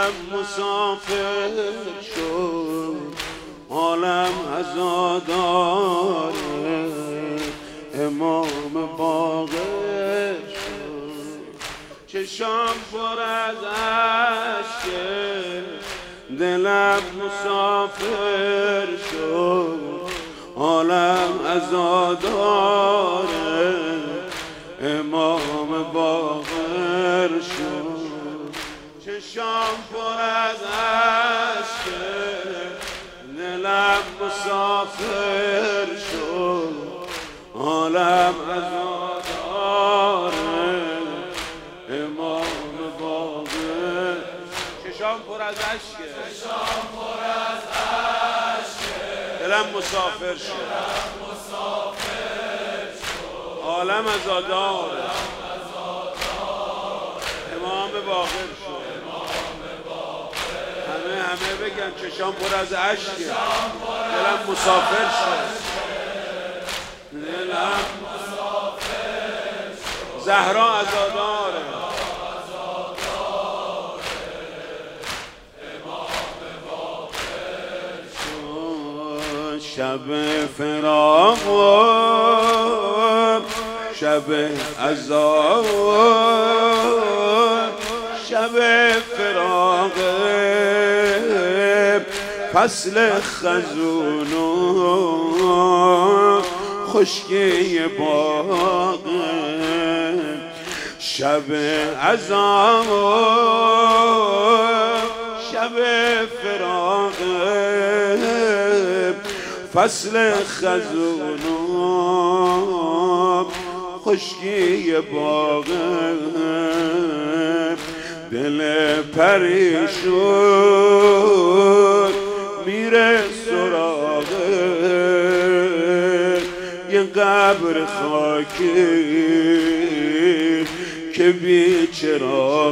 دلم مسافر شد، عالم عزاداره، امام باقر شد. چشام پر از اشکه، دلم مسافر شد، عالم عزاداره، امام باقر شد. چشام پر از اشکه، دلم مسافر شد، عالم عزاداره، امام باقر. چشام پر از اشکه، دلم مسافر شد، عالم عزاداره، امام باقر شد. همه بگن چشام پر از اشکه، دلم مسافر شد، دلم زهرا عزاداره، شب فراق و شب عذاب، شب فراق فصل خزون و خشکی باغ، شب عذاب شب فراق فصل خزون و خشکی باغ، دل پریشون میره سراغ یه قبر خاکی که بی چراغ.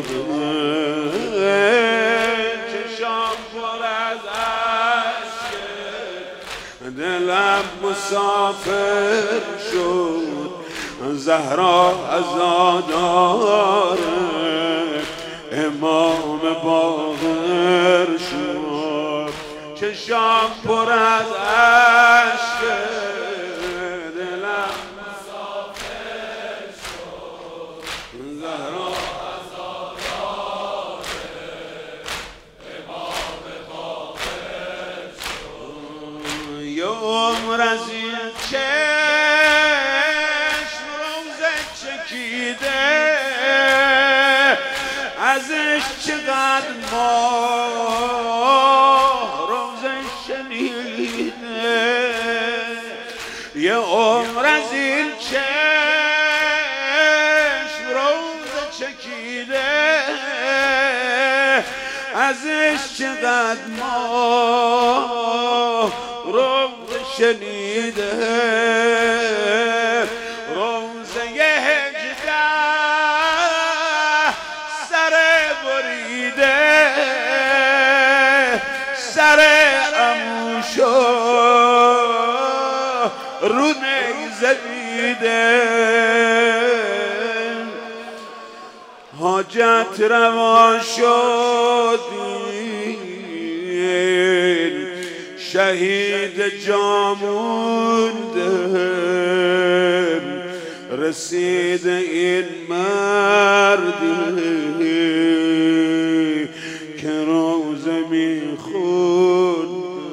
چشام پر از اشکه، دلم مسافر شد، زهرا عزاداره، امام باقر شد. چشام پر از اشکه، دلم مسافر شد، زهرا عزاداره، امام باقر شد. یه عمر از این چشم روزه چکیده، ازش چقدر ماه روزه شنیده، یه عمر از این چشم روزه چکیده، ازش چقدر ماه روزه شنیده. سر عموشو رو نیزدیده، حاجت روا شد شهید جا مونده، رسید این مردی که روزه میخوند.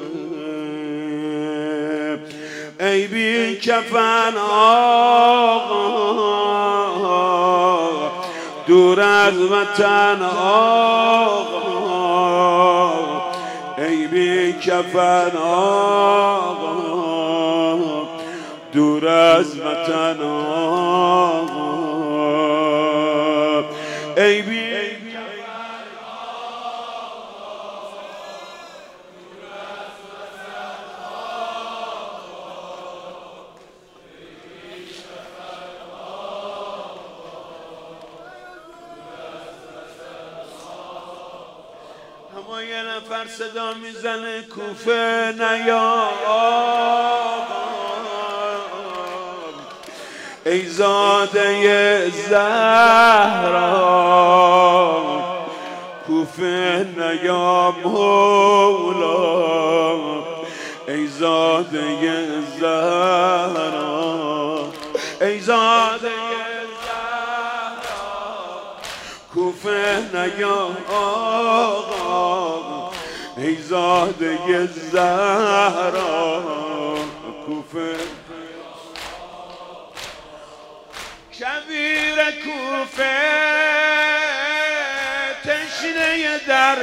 ای بی کفن آقا، دور از وطن آقا، ای بی کفن آقا، دور از وطن آقا، ای بی اما یه نفر صدا میزنه کوفه نیا، ای زاده زهرا، کوفه کوفه نیا مولا ای زاده زهرا ای زاده زهرا کوفه نیا آقا ای زاده زهرا کوفه شبیر کوفه تشنه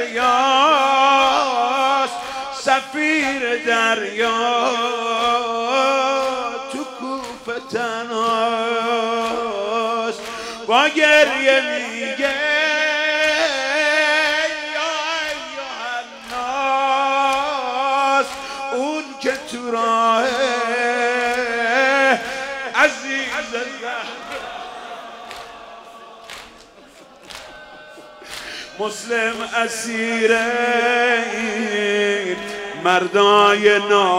دریاست سفیر دریا تو کوفه تنهاست با گریه میگه یا ایها الناس اون که تو راه عزیز مسلم اسیره مردای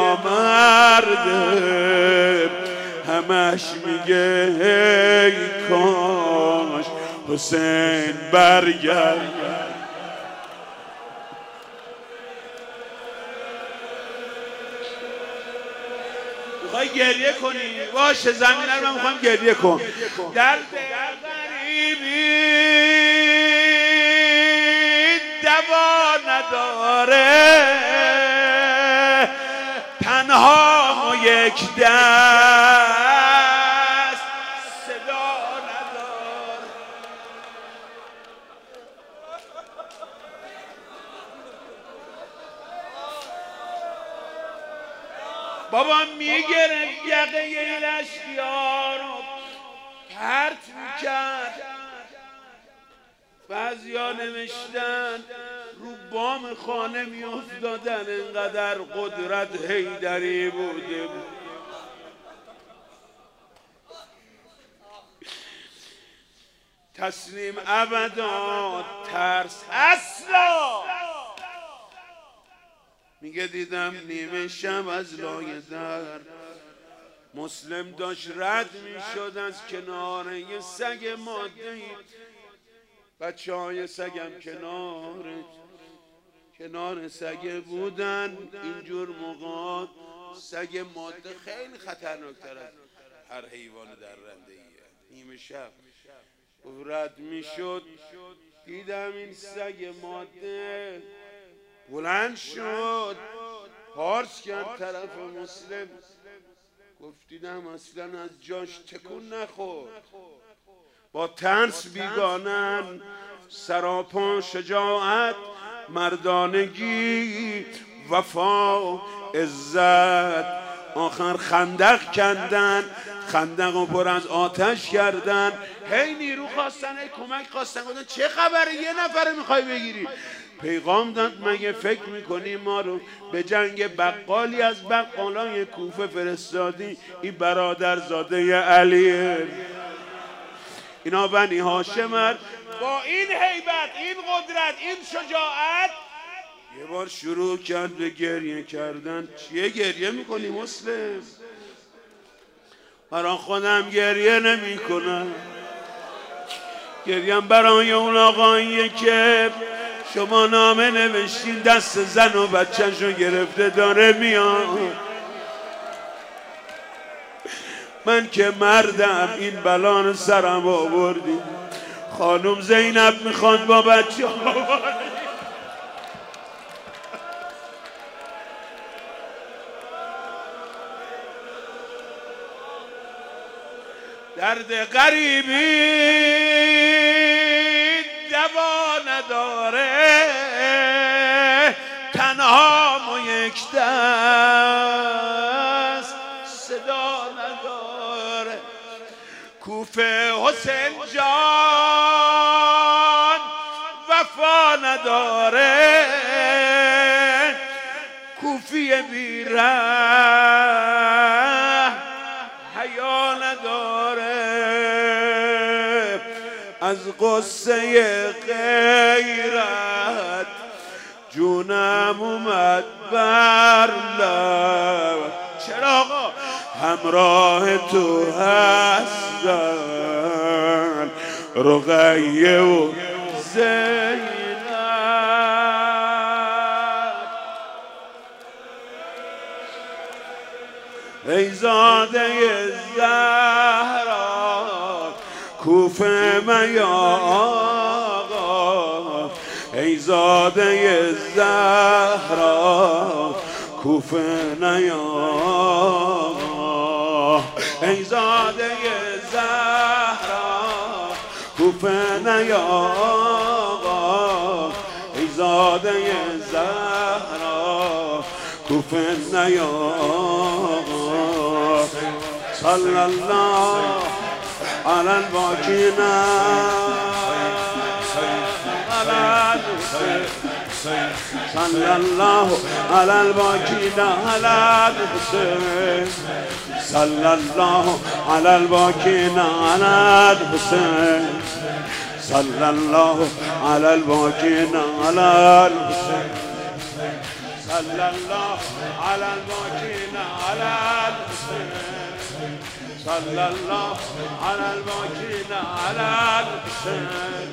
نامرده همش میگه ای کاش حسین برگرد میخوای گریه کنی باشه زمین رو من میخوام گریه کن در غریبی دوا نداره تنها و یک دست صدا نداره بابا میگرفت یقه این اشکیا رو پرت میکرد بعضیا نوشتن رو بام خانه میافتادن انقدر قدرت حیدری بوده تسلیم ابدا ترس اصلا میگه دیدم نیمه شب از لای در مسلم داشت رد میشد از کنار یه سگ ماده‌ای بچه های سگم کنار سگه بودن اینجور موقع سگ ماده خیلی خطرناکتر از هر حیوان درنده‌ایه نیمه شب رد میشد دیدم این سگ ماده بلند شد پارس کرد طرف مسلم گفت دیدم اصلا از جاش تکون نخورد با ترس بیگانن سراپا شجاعت مردانگی وفا عزت آخر خندق کندن خندق رو پر از آتش کردن هی نیرو خواستن هی کمک خواستن گفتن چه خبره یه نفره میخوای بگیری پیغام داد مگه فکر میکنی ما رو به جنگ بقالی از بقالای کوفه فرستادی این برادرزاده علیه اینا بنی هاشمن با این هیبت این قدرت این شجاعت یه بار شروع کرد به گریه کردن چیه گریه میکنی مسلم برای خودم گریه نمی کنم گریم برای اون آقاییه که شما نامه نوشتین دست زن و بچه‌شو گرفته داره میاد من که مردم این بلا رو سرم آوردی خانم زینب میخواد با بچه درد غریبی دوا نداره تنها و یک دست صدا نداره کوفه حسین جان وفا نداره کوفی بیره حیا نداره از قصه غیرت جونم اومد بر لب چرا آقا همراه تو هستن رقیه و زینب ای زاده زهرا کوفه میا آقا ای زاده زهرا کوفه نیا آقا ای زاده زهرا کوفه نیا آقا ای زاده زهرا کوفه نیا آقا صلی الله علی الباکینا صلی الله علی الباکینا علی الحسین صلی الله علی الباکینا علی الحسین صلی الله علی الباکینا علی الحسین صلی الله علی الباکینا علی الحسین صلی الله علی الباکینا علی الحسین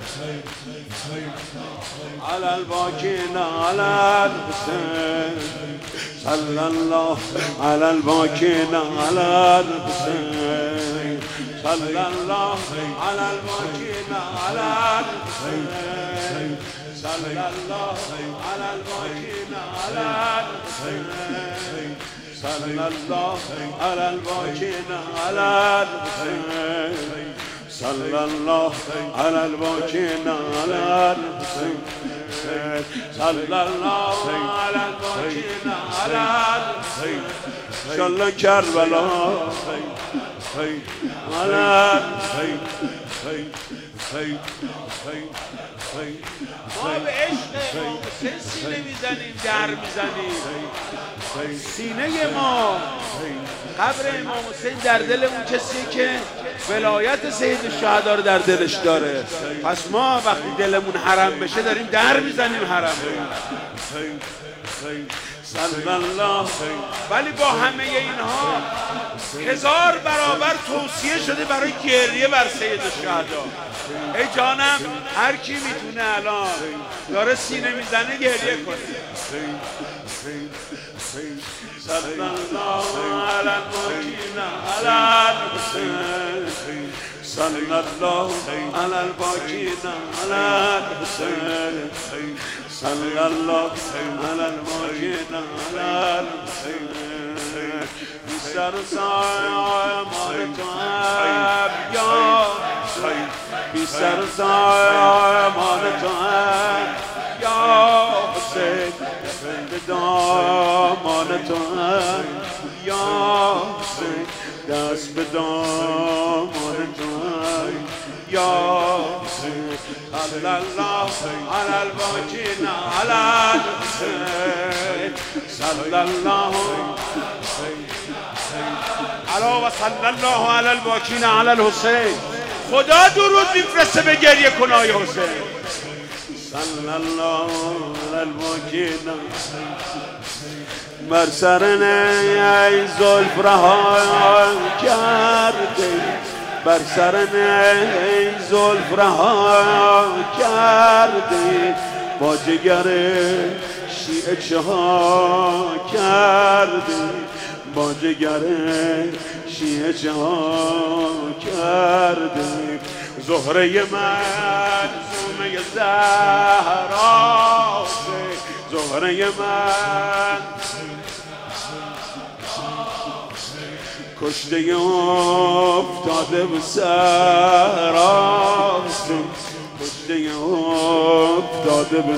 علی الباکینا علی الحسین صلی الله علی الباکینا علی الحسین صلی الله علی الباکینا علی الحسین صلی الله علی الباکینا علی الحسین صلی الله علی الباکینا علی الحسین صلی الله علی الباکینا علی الحسین صلی الله علی الباکینا علی الحسین انشاءالله کربلا علی ما به عشق امام حسین سینه میزنیم در میزنیم سینه ما قبر امام حسین در دل اون کسیه که ولایت سید الشهدا رو در دلش داره پس ما وقتی دلمون حرم بشه داریم در میزنیم حرم صلی الله ولی با همه اینها 1000 برابر توصیه شده برای گریه بر سید الشهدا ای جانم هر کی میتونه الان داره سینه میزنه گریه کنه صلی الله علی الباکینا علی الحسین صلی الله علی الباکینا علی الحسین صلی الله علی الباکینا علی الحسین بی سر سایمان تو هم یا بی سر سایمان تو هم یا حسین به دامان تو هم یا حسین دست به دامان تو هم یا حسین صلی الله علی الباکینا علی الحسین صلی الله علی و صلی الله علی الباکینا علی الحسین خدا درود میفرسته به گریه کنای حسین صلی الله علی الباکینا بر سر ای زلف رها کرده بر سر ای زلف رها کرده با جگر شیعه چها کرده با جگر شیعه چها کرده زهره منظومه زهرا زهره من کشته افتاده به سرا کشته افتاده به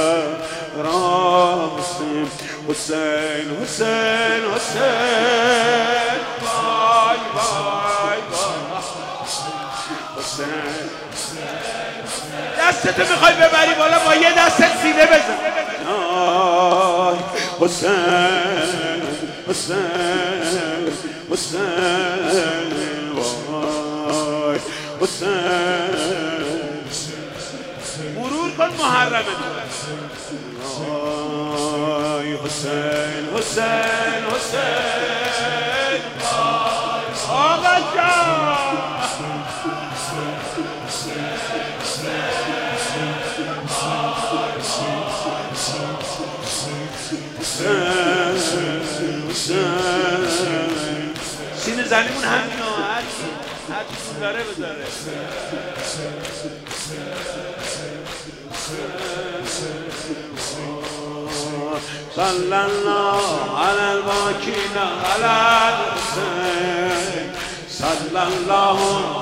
سرا حسین حسین حسین وای وای وای حسین دستتو میخوای ببری بالا با یه دستت سینه بزن حسین حسین حسین وای حسین مرور کن محرمه وای حسین حسین حسین آقا جان حسین زنیمون همین ها، هر چیزون داره بذاره. صلی الله علی الباکین علی الحسین صلی الله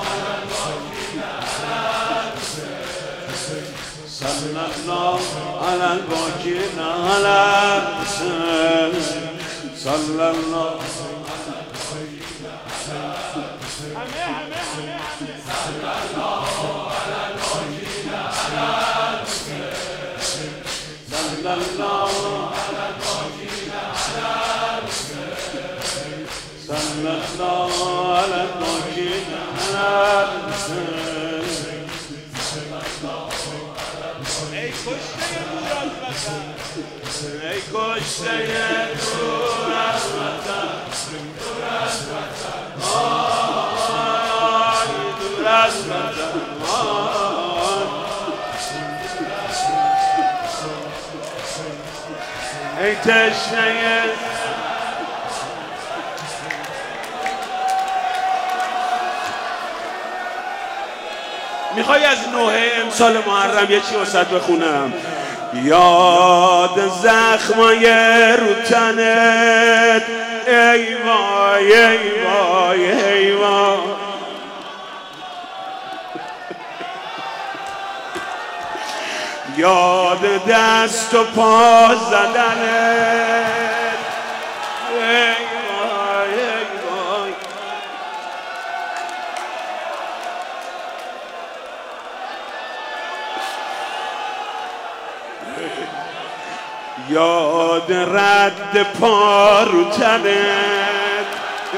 صلی الله علی الباکین علی الحسین صلی الله صلی الله صلی الله علی الباکین علی الحسین. ای کشته دور از وطن، ای کشته دور از وطن، آی دور از وطن، ای تشنه میخوای از نوحه امسال محرم یه چی واسط بخونم؟ یاد زخمای رو تنت ای وای ای وای ای وای، یاد دست و پا زدنت ای وای ای وای، یاد رد پا رو تنت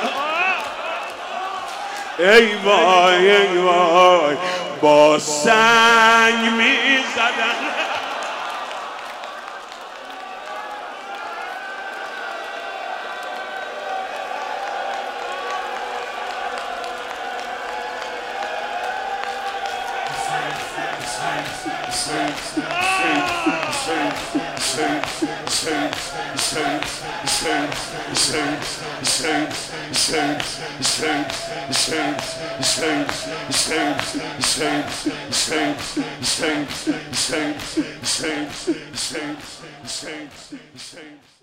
ای وای ای وای، با سنگ می زدن same.